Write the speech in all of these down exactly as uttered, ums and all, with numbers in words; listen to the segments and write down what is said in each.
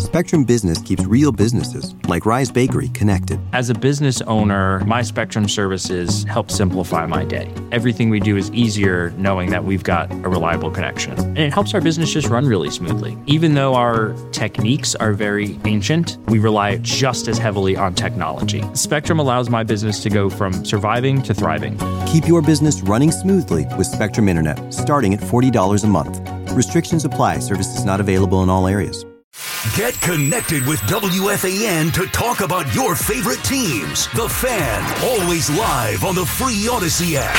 Spectrum Business keeps real businesses, like Rise Bakery, connected. As a business owner, my Spectrum services help simplify my day. Everything we do is easier knowing that we've got a reliable connection. And it helps our business just run really smoothly. Even though our techniques are very ancient, we rely just as heavily on technology. Spectrum allows my business to go from surviving to thriving. Keep your business running smoothly with Spectrum Internet, starting at forty dollars a month. Restrictions apply. Services not available in all areas. Get connected with W F A N to talk about your favorite teams. The Fan, always live on the free Odyssey app.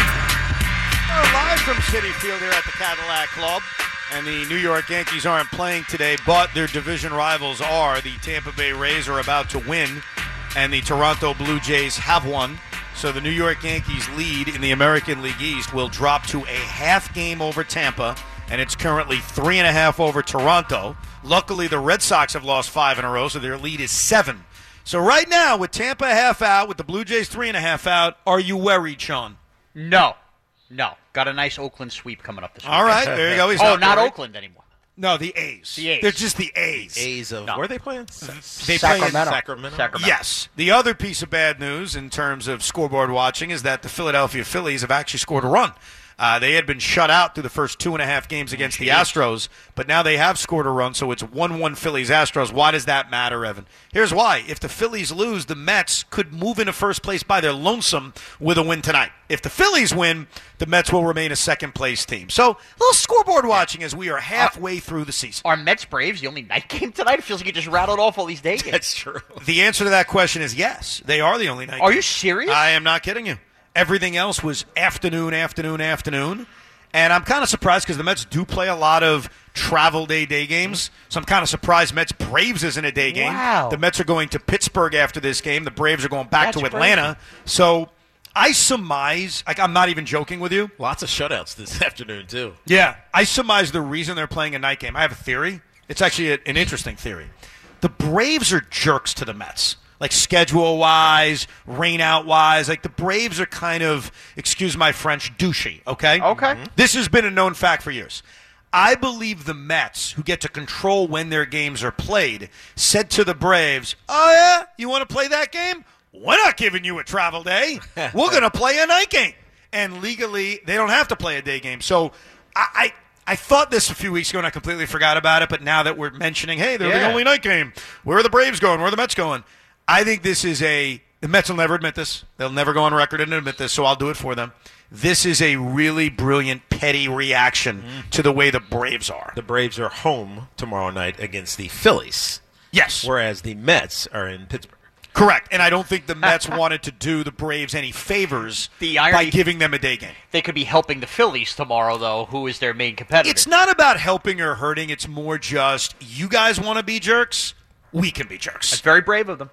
We're live from Citi Field here at the Cadillac Club. And the New York Yankees aren't playing today, but their division rivals are. The Tampa Bay Rays are about to win, and the Toronto Blue Jays have won. So the New York Yankees lead in the American League East will drop to a half game over Tampa, and it's currently three and a half over Toronto. Luckily, the Red Sox have lost five in a row, so their lead is seven. So right now, with Tampa half out, with the Blue Jays three and a half out, are you worried, Sean? No. No. Got a nice Oakland sweep coming up this week. All right, there you go. He's oh, not, not worried. Oakland anymore. No, the A's. The A's. They're just the A's. A's of no. where are they playing? They Sacramento. play in Sacramento. Sacramento. Yes. The other piece of bad news in terms of scoreboard watching is that the Philadelphia Phillies have actually scored a run. Uh, they had been shut out through the first two and a half games against the Astros, but now they have scored a run, so it's one one Phillies-Astros. Why does that matter, Evan? Here's why. If the Phillies lose, the Mets could move into first place by their lonesome with a win tonight. If the Phillies win, the Mets will remain a second-place team. So a little scoreboard watching as we are halfway through the season. Are Mets-Braves the only night game tonight? It feels like you just rattled off all these day games. That's true. The answer to that question is yes. They are the only night Are game. you serious? I am not kidding you. Everything else was afternoon, afternoon, afternoon. And I'm kind of surprised because the Mets do play a lot of travel day day games. So I'm kind of surprised Mets Braves isn't a day game. Wow. The Mets are going to Pittsburgh after this game. The Braves are going back That's to Atlanta. So I surmise, like I'm not even joking with you. Lots of shutouts this afternoon, too. Yeah. I surmise the reason they're playing a night game. I have a theory. It's actually a, an interesting theory. The Braves are jerks to the Mets. Like schedule-wise, rain-out-wise. Like the Braves are kind of, excuse my French, douchey, okay? Okay. Mm-hmm. This has been a known fact for years. I believe the Mets, who get to control when their games are played, said to the Braves, oh, yeah? You want to play that game? We're not giving you a travel day. We're going to play a night game. And legally, they don't have to play a day game. So I... I I thought this a few weeks ago, and I completely forgot about it, but now that we're mentioning, hey, they're Yeah. the only night game. Where are the Braves going? Where are the Mets going? I think this is a – the Mets will never admit this. They'll never go on record and admit this, so I'll do it for them. This is a really brilliant, petty reaction mm. to the way the Braves are. The Braves are home tomorrow night against the Phillies. Yes. Whereas the Mets are in Pittsburgh. Correct, and I don't think the Mets wanted to do the Braves any favors The irony- by giving them a day game. They could be helping the Phillies tomorrow, though, who is their main competitor. It's not about helping or hurting. It's more just you guys want to be jerks, we can be jerks. That's very brave of them.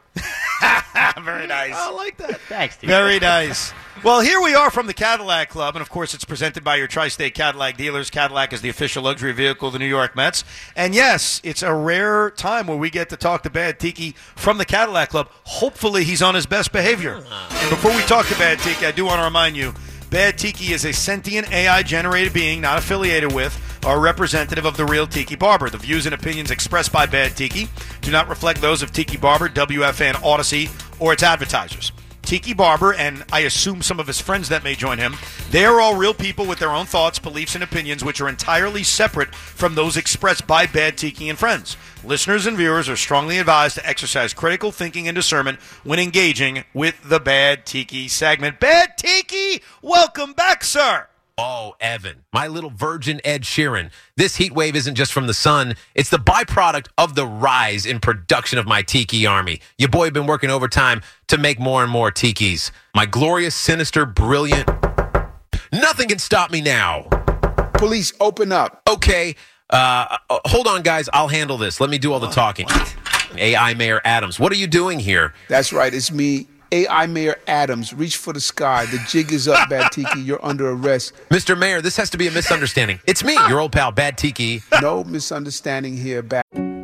Very nice. I like that. Thanks, Steve. Very nice. Well, here we are from the Cadillac Club, and of course it's presented by your Tri-State Cadillac dealers. Cadillac is the official luxury vehicle of the New York Mets. And yes, it's a rare time where we get to talk to Bad Tiki from the Cadillac Club. Hopefully he's on his best behavior. And before we talk to Bad Tiki, I do want to remind you, Bad Tiki is a sentient A I-generated being not affiliated with or representative of the real Tiki Barber. The views and opinions expressed by Bad Tiki do not reflect those of Tiki Barber, W F N Odyssey, or its advertisers. Tiki Barber, and I assume some of his friends that may join him, they are all real people with their own thoughts, beliefs, and opinions, which are entirely separate from those expressed by Bad Tiki and friends. Listeners and viewers are strongly advised to exercise critical thinking and discernment when engaging with the Bad Tiki segment. Bad Tiki, welcome back, sir. Oh, Evan, my little virgin Ed Sheeran. This heat wave isn't just from the sun. It's the byproduct of the rise in production of my tiki army. Your boy been working overtime to make more and more tikis. My glorious, sinister, brilliant... Nothing can stop me now. Police, open up. Okay, uh, hold on, guys. I'll handle this. Let me do all the talking. A I Mayor Adams, what are you doing here? That's right, it's me. A I Mayor Adams, reach for the sky. The jig is up, Bad Tiki. You're under arrest. Mister Mayor, this has to be a misunderstanding. It's me, your old pal, Bad Tiki. No misunderstanding here, Bad.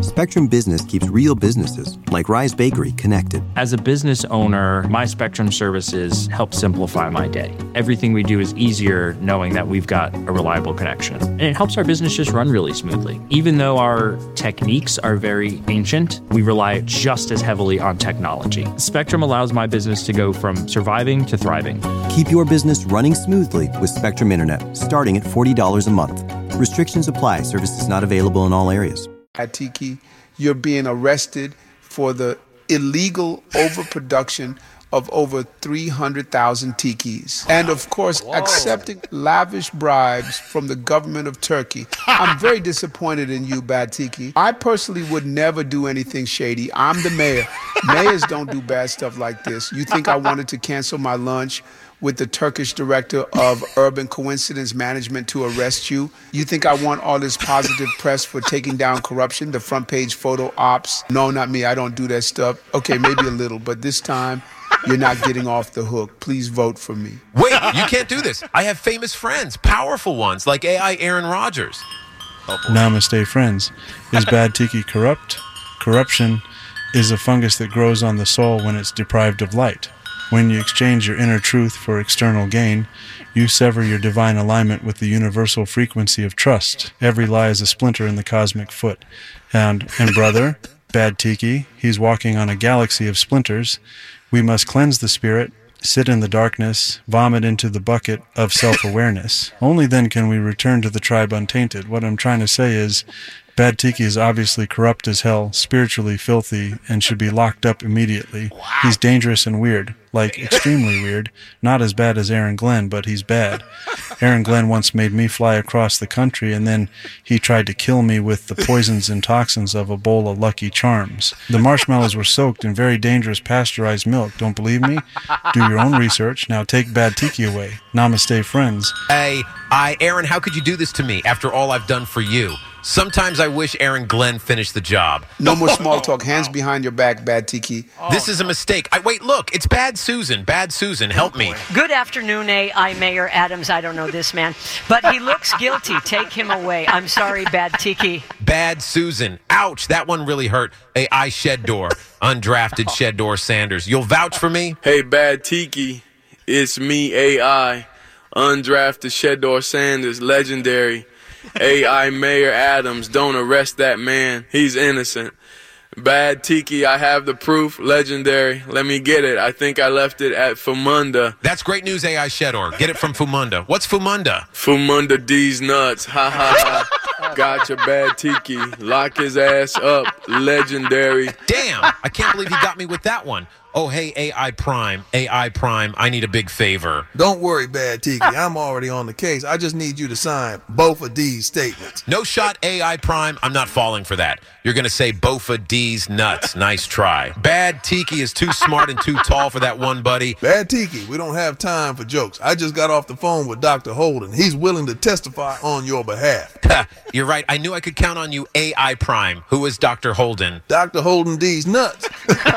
Spectrum Business keeps real businesses, like Rise Bakery, connected. As a business owner, my Spectrum services help simplify my day. Everything we do is easier knowing that we've got a reliable connection. And it helps our business just run really smoothly. Even though our techniques are very ancient, we rely just as heavily on technology. Spectrum allows my business to go from surviving to thriving. Keep your business running smoothly with Spectrum Internet, starting at forty dollars a month. Restrictions apply. Services not available in all areas. At Tiki, you're being arrested for the illegal overproduction of over three hundred thousand tikis. And of course, Whoa. accepting lavish bribes from the government of Turkey. I'm very disappointed in you, Bad Tiki. I personally would never do anything shady. I'm the mayor. Mayors don't do bad stuff like this. You think I wanted to cancel my lunch with the Turkish director of Urban Coincidence Management to arrest you? You think I want all this positive press for taking down corruption, the front page photo ops? No, not me. I don't do that stuff. Okay, maybe a little, but this time, you're not getting off the hook. Please vote for me. Wait, you can't do this. I have famous friends, powerful ones, like A I Aaron Rodgers. Oh, Namaste, friends. Is Bad Tiki corrupt? Corruption is a fungus that grows on the soul when it's deprived of light. When you exchange your inner truth for external gain, you sever your divine alignment with the universal frequency of trust. Every lie is a splinter in the cosmic foot. And, and brother, Bad Tiki, he's walking on a galaxy of splinters. We must cleanse the spirit, sit in the darkness, vomit into the bucket of self-awareness. Only then can we return to the tribe untainted. What I'm trying to say is, Bad Tiki is obviously corrupt as hell, spiritually filthy, and should be locked up immediately. Wow. He's dangerous and weird, like extremely weird. Not as bad as Aaron Glenn, but he's bad. Aaron Glenn once made me fly across the country, and then he tried to kill me with the poisons and toxins of a bowl of Lucky Charms. The marshmallows were soaked in very dangerous pasteurized milk. Don't believe me? Do your own research. Now take Bad Tiki away. Namaste, friends. Hey, I, Aaron, how could you do this to me after all I've done for you? Sometimes I wish Aaron Glenn finished the job. No more small talk. Hands behind your back, Bad Tiki. This is a mistake. I, wait, look, it's Bad Susan. Bad Susan, help me. Good afternoon, A I Mayor Adams. I don't know this man, but he looks guilty. Take him away. I'm sorry, Bad Tiki. Bad Susan. Ouch, that one really hurt. A I Sheddor, undrafted Sheddor Sanders. You'll vouch for me? Hey, Bad Tiki. It's me, A I. Undrafted Sheddor Sanders, legendary. A I Mayor Adams, don't arrest that man. He's innocent. Bad Tiki, I have the proof. Legendary. Let me get it. I think I left it at Fumunda. That's great news, A I Sheddor. Get it from Fumunda. What's Fumunda? Fumunda D's nuts. Ha ha ha. Gotcha, Bad Tiki. Lock his ass up. Legendary. Damn, I can't believe he got me with that one. Oh, hey, A I Prime, A I Prime, I need a big favor. Don't worry, Bad Tiki. I'm already on the case. I just need you to sign both of D's statements. No shot, A I Prime. I'm not falling for that. You're going to say both of D's nuts. Nice try. Bad Tiki is too smart and too tall for that one, buddy. Bad Tiki, we don't have time for jokes. I just got off the phone with Doctor Holden. He's willing to testify on your behalf. You're right. I knew I could count on you, A I Prime. Who is Doctor Holden? Doctor Holden D's nuts.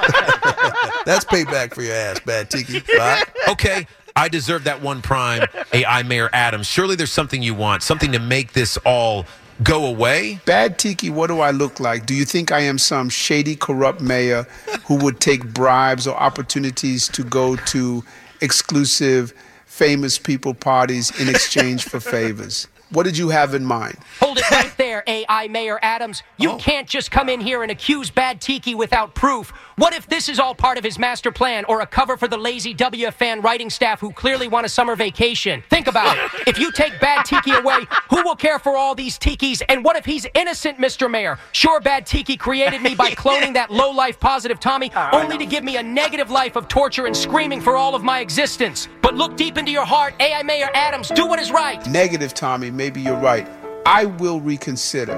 That's payback for your ass, Bad Tiki. Right? Okay, I deserve that one prime, A I Mayor Adams. Surely there's something you want, something to make this all go away? Bad Tiki, what do I look like? Do you think I am some shady, corrupt mayor who would take bribes or opportunities to go to exclusive, famous people parties in exchange for favors? What did you have in mind? Hold it right there, A I Mayor Adams. You oh. can't just come in here and accuse Bad Tiki without proof. What if this is all part of his master plan or a cover for the lazy W F Fan writing staff who clearly want a summer vacation? Think about it. If you take Bad Tiki away, who will care for all these tikis? And what if he's innocent, Mister Mayor? Sure, Bad Tiki created me by cloning that low-life positive Tommy, only to give me a negative life of torture and screaming for all of my existence. But look deep into your heart, A I Mayor Adams. Do what is right. Negative, Tommy. Maybe you're right. I will reconsider.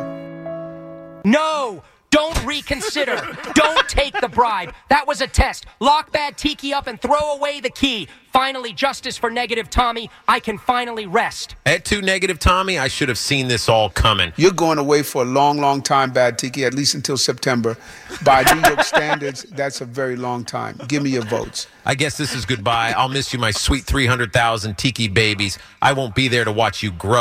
No! Don't reconsider. Don't take the bribe. That was a test. Lock Bad Tiki up and throw away the key. Finally, justice for Negative Tommy. I can finally rest. At two Negative Tommy, I should have seen this all coming. You're going away for a long, long time, Bad Tiki, at least until September. By New York standards, that's a very long time. Give me your votes. I guess this is goodbye. I'll miss you, my sweet three hundred thousand Tiki babies. I won't be there to watch you grow.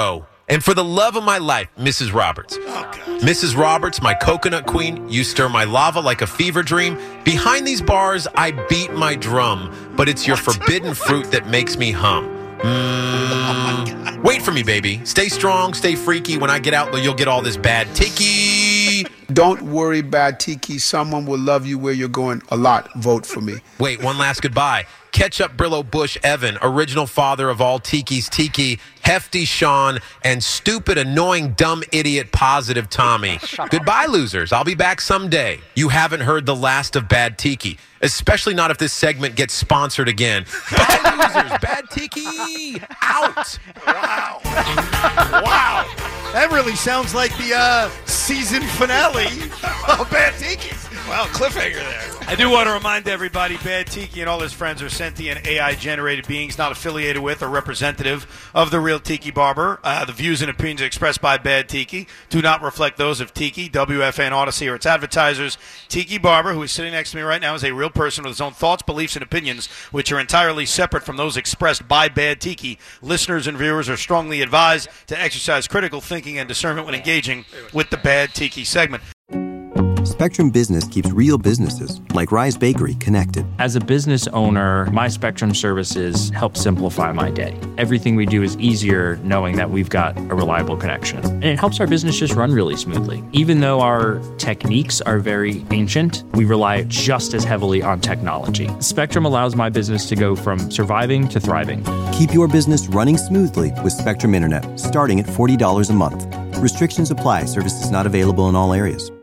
And for the love of my life, Missus Roberts. Missus Roberts, my coconut queen, you stir my lava like a fever dream. Behind these bars, I beat my drum, but it's your forbidden fruit that makes me hum. Mm, wait for me, baby. Stay strong, stay freaky. When I get out, you'll get all this bad tiki. Don't worry, Bad Tiki. Someone will love you where you're going a lot. Vote for me. Wait, one last goodbye. Ketchup Brillo Bush Evan, original father of all Tiki's Tiki, Hefty Sean, and stupid, annoying, dumb, idiot, positive Tommy. Goodbye, losers. I'll be back someday. You haven't heard the last of Bad Tiki, especially not if this segment gets sponsored again. Bye, losers. Bad Tiki out. Wow. Wow. That really sounds like the uh, season finale of Bad Tiki. Well, cliffhanger there. I do want to remind everybody, Bad Tiki and all his friends are sentient A I-generated beings not affiliated with or representative of the real Tiki Barber. Uh, the views and opinions expressed by Bad Tiki do not reflect those of Tiki, W F N Odyssey, or its advertisers. Tiki Barber, who is sitting next to me right now, is a real person with his own thoughts, beliefs, and opinions, which are entirely separate from those expressed by Bad Tiki. Listeners and viewers are strongly advised to exercise critical thinking and discernment when engaging with the Bad Tiki segment. Spectrum Business keeps real businesses, like Rise Bakery, connected. As a business owner, my Spectrum services help simplify my day. Everything we do is easier knowing that we've got a reliable connection. And it helps our business just run really smoothly. Even though our techniques are very ancient, we rely just as heavily on technology. Spectrum allows my business to go from surviving to thriving. Keep your business running smoothly with Spectrum Internet, starting at forty dollars a month. Restrictions apply. Services not available in all areas.